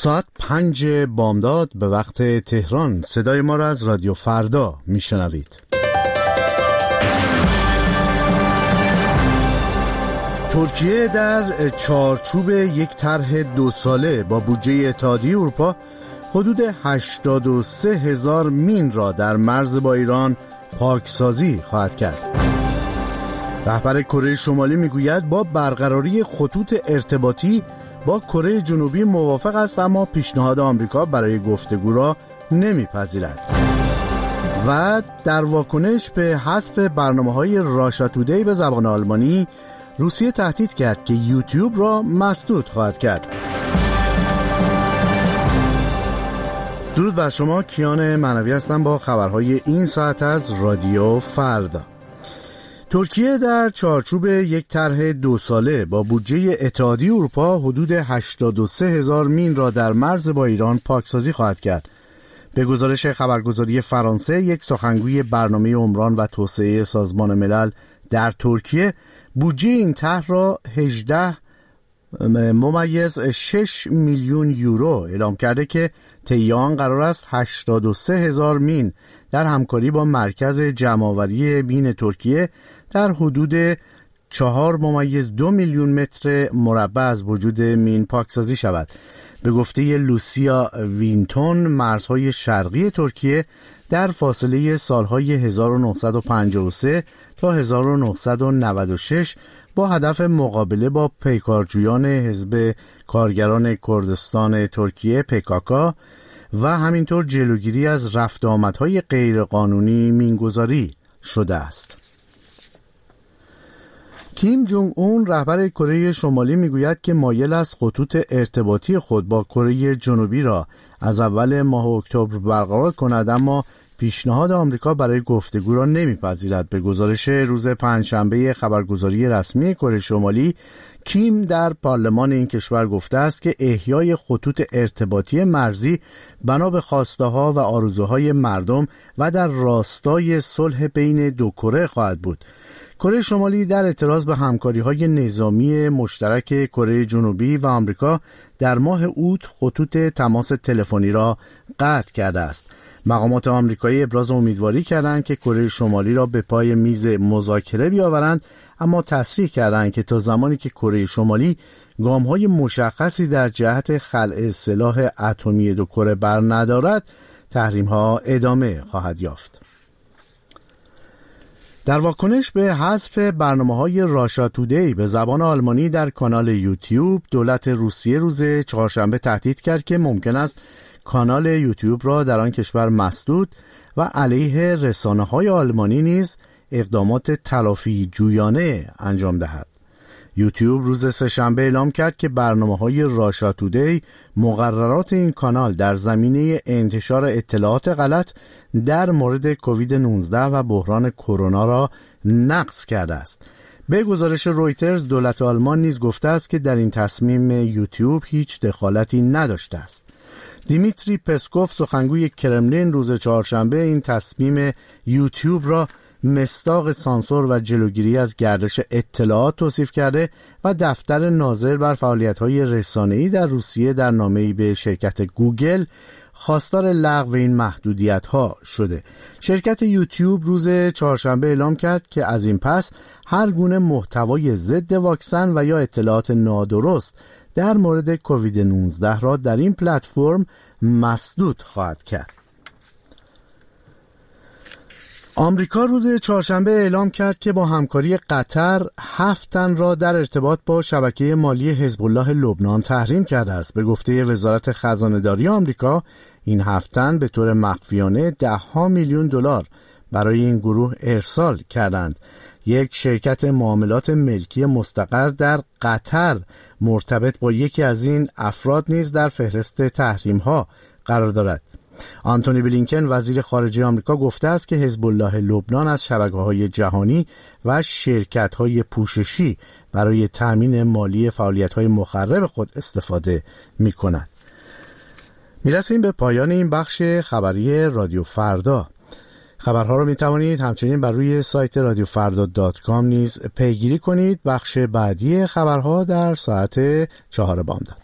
ساعت 5 بامداد به وقت تهران. صدای ما را از رادیو فردا میشنوید. ترکیه در چارچوب یک طرح 2 ساله با بودجه اتحادیه اروپا حدود 83,000 مین را در مرز با ایران پاکسازی خواهد کرد. رهبر کره شمالی میگوید با برقراری خطوط ارتباطی با کره جنوبی موافق است، اما پیشنهاد آمریکا برای گفتگو را نمیپذیرد. و در واکنش به حذف برنامه‌های راشا تودی به زبان آلمانی، روسیه تهدید کرد که یوتیوب را مسدود خواهد کرد. درود بر شما، کیان معنوی هستم با خبرهای این ساعت از رادیو فردا. ترکیه در چارچوب یک طرح 2 ساله با بودجه اتحادیه اروپا حدود 83,000 مین را در مرز با ایران پاکسازی خواهد کرد. به گزارش خبرگزاری فرانسه، یک سخنگوی برنامه عمران و توسعه سازمان ملل در ترکیه بودجه این طرح را 18.6 میلیون یورو اعلام کرده که طی آن قرار است 83,000 مین در همکاری با مرکز جمع‌آوری مین ترکیه در حدود 4.2 میلیون متر مربع از وجود مین پاکسازی شود. به گفته لوسیا وینتون، مرزهای شرقی ترکیه در فاصله سالهای 1953 تا 1996 با هدف مقابله با پیکارجویان حزب کارگران کردستان ترکیه PKK و همینطور جلوگیری از رفت آمدهای غیرقانونی مینگذاری شده است. کیم جونگ اون، رهبر کره شمالی، میگوید که مایل است خطوط ارتباطی خود با کره جنوبی را از اول ماه اکتبر برقرار کند، اما پیشنهاد آمریکا برای گفتگو را نمیپذیرد. به گزارش روز پنجشنبه خبرگزاری رسمی کره شمالی، کیم در پارلمان این کشور گفته است که احیای خطوط ارتباطی مرزی بنا به خواسته‌ها و آرزوهای مردم و در راستای صلح بین دو کره خواهد بود. کره شمالی در اعتراض به همکاری‌های نظامی مشترک کره جنوبی و آمریکا در ماه اوت خطوط تماس تلفنی را قطع کرده است. مقامات آمریکایی ابراز امیدواری کردند که کره شمالی را به پای میز مذاکره بیاورند، اما تصریح کردند که تا زمانی که کره شمالی گام‌های مشخصی در جهت خلع سلاح اتمی دو کره بر ندارد، تحریم‌ها ادامه خواهد یافت. در واکنش به حذف برنامه‌های راشا تودی به زبان آلمانی در کانال یوتیوب، دولت روسیه روز چهارشنبه تهدید کرد که ممکن است کانال یوتیوب را در آن کشور مسدود و علیه رسانه‌های آلمانی نیز اقدامات تلافی جویانه انجام دهد. یوتیوب روز سه‌شنبه اعلام کرد که برنامه‌های راشا تودی مقررات این کانال در زمینه انتشار اطلاعات غلط در مورد کووید 19 و بحران کرونا را نقض کرده است. به گزارش رویترز، دولت آلمان نیز گفته است که در این تصمیم یوتیوب هیچ دخالتی نداشته است. دیمیتری پسکوف، سخنگوی کرملین، روز چهارشنبه این تصمیم یوتیوب را مصداق سانسور و جلوگیری از گردش اطلاعات توصیف کرده و دفتر ناظر بر فعالیت‌های رسانه‌ای در روسیه در نامه‌ای به شرکت گوگل خواستار لغو این محدودیت‌ها شده. شرکت یوتیوب روز چهارشنبه اعلام کرد که از این پس هر گونه محتوای ضد واکسن و یا اطلاعات نادرست در مورد کووید 19 را در این پلتفرم مسدود خواهد کرد. آمریکا روز چهارشنبه اعلام کرد که با همکاری قطر 7 تن را در ارتباط با شبکه مالی حزب الله لبنان تحریم کرده است. به گفته وزارت خزانه‌داری آمریکا، این 7 تن به طور مخفیانه $10 میلیون برای این گروه ارسال کردند. یک شرکت معاملات ملکی مستقر در قطر مرتبط با یکی از این افراد نیز در فهرست تحریم‌ها قرار دارد. آنتونی بلینکن، وزیر خارجه آمریکا، گفته است که حزب الله لبنان از شبکه‌های جهانی و شرکت‌های پوششی برای تأمین مالی فعالیت‌های مخرب خود استفاده می‌کند. میرسیم به پایان این بخش خبری رادیو فردا. خبرها رو میتوانید همچنین بر روی سایت radiofarda.com نیز پیگیری کنید. بخش بعدی خبرها در ساعت 4 بامداد.